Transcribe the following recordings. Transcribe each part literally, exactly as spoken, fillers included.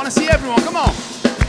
to see everyone. Come on.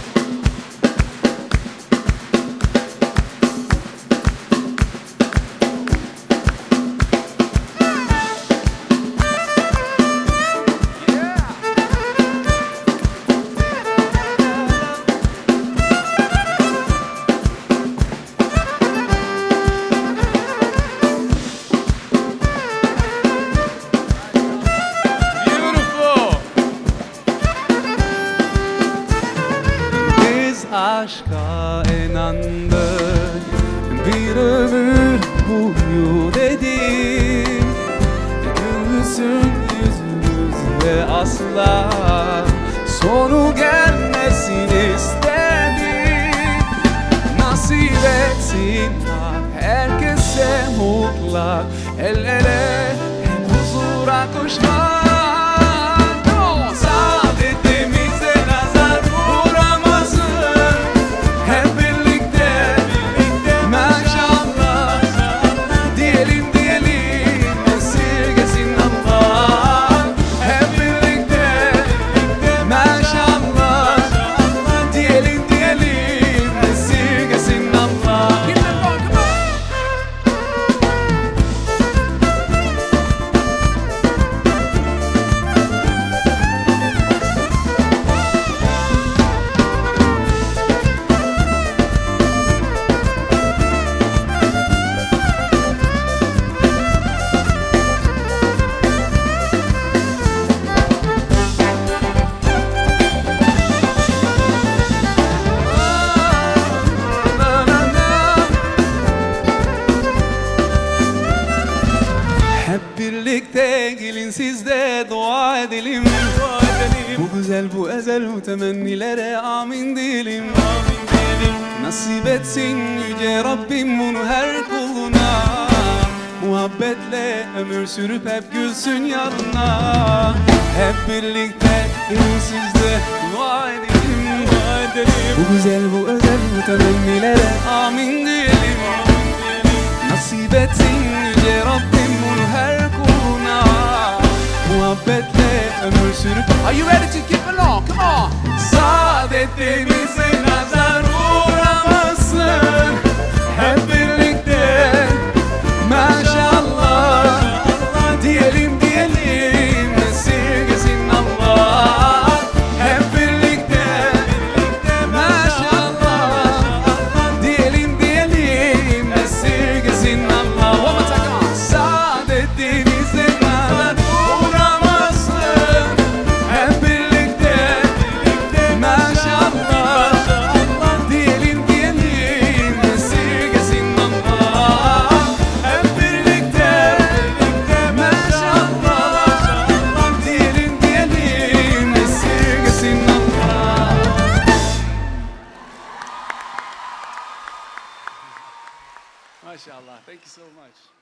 Aşka inandık, bir ömür boyu dedim. Gülsün yüzümüz ve asla sonu gelmesin istedim. Nasip etsin herkese mutlak, el ele hep huzura koşmak. Birlikte gelin siz de dua edelim, dua edelim. Bu güzel bu ezel bu temennilere amin diyelim, amin diyelim. Nasip etsin yüce Rabbim bunu her kuluna, muhabbetle ömür sürüp hep gülsün yanına. Hep birlikte gelin siz de dua edelim, dua edelim. Bu güzel bu özel bu temennilere amin diyelim, amin diyelim. Nasip etsin yüce Rabbim bunu her muhabbetle ömür sürüp. Are you ready to keep along? Come on. Saadetimize nazar uğramasın. Hep birlikte maşallah diyelim diyelim, esirgesin Allah. Hep birlikte maşallah diyelim diyelim, esirgesin Allah. One more time, come on. Saadetimize MashaAllah. Thank you so much.